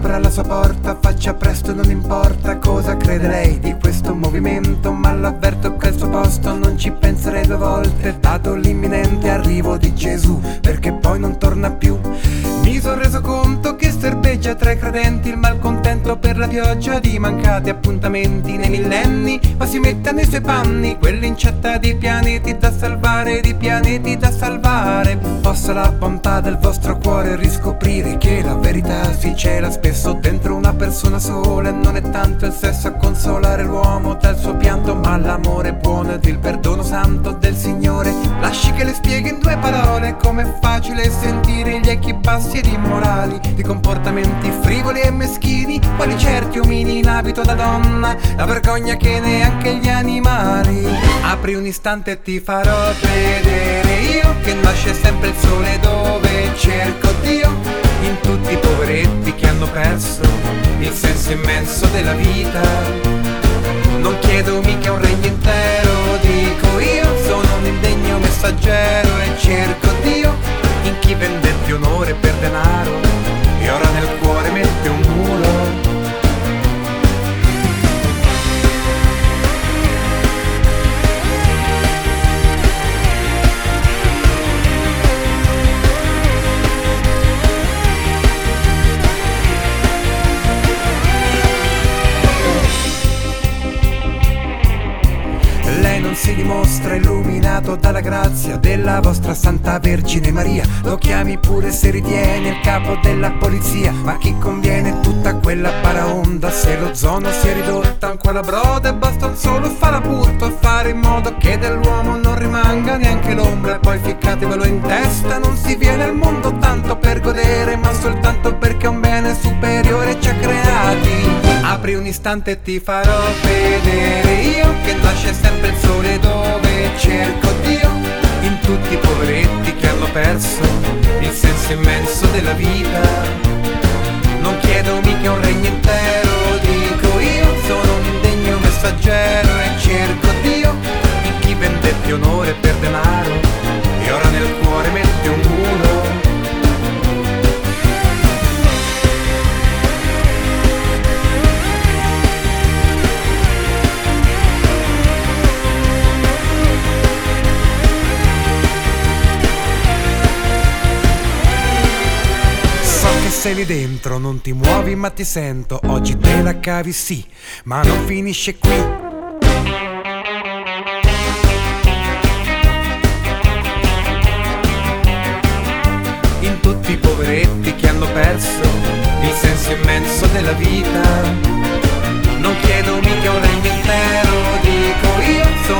apra la sua porta, faccia presto, non importa cosa crede lei di questo movimento, ma l'avverto che al suo posto non ci penserei due volte, dato l'imminente arrivo di Gesù, perché poi non torna più. Mi son reso conto che serpeggia tra i credenti il malcontento per la pioggia di mancati appuntamenti nei millenni, ma si mette nei suoi panni quell'incetta di pianeti da salvare, di pianeti da salvare. Possa la bontà del vostro cuore riscoprire che la verità si cela spesso dentro una persona sola, e non è tanto il sesso a consolare l'uomo dal suo pianto, ma l'amore buono ed il perdono santo del Signore. Lasci che le spieghi in due parole com'è facile sentire gli echi bassi ed immorali di comportamenti frivoli e meschini, quali certi omini in abito da donna, la vergogna che neanche gli animali. Apri un istante e ti farò vedere io che nasce sempre il sole dove cerco Dio, in tutti i poveretti che hanno perso il senso immenso della vita. Non chiedo mica un regno intero, dico io sono un indegno messaggero e cerco Dio in chi vendette onore per denaro e ora nel cuore mette un muro. Non si dimostra illuminato dalla grazia della vostra Santa Vergine Maria, lo chiami pure se ritiene il capo della polizia, ma chi conviene tutta quella paraonda se l'ozono si è ridotta a un qualabrodo e basta un solo farabutto a fare in modo che dell'uomo non rimanga neanche l'ombra, e poi ficcatevelo in testa, non si viene al mondo tanto per godere, ma soltanto perché un bene superiore ci ha creati. Apri un istante e ti farò vedere io che nasce sempre il sole dove cerco Dio, in tutti i poveretti che hanno perso il senso immenso della vita. Non chiedo mica un regno intero, dico io sono un indegno messaggero e cerco Dio in chi vendette onore per denaro e ora nel cuore mette un muro. Sei lì dentro, non ti muovi ma ti sento, oggi te la cavi sì, ma non finisce qui. In tutti i poveretti che hanno perso il senso immenso della vita. Non chiedo mica un regno intero, dico io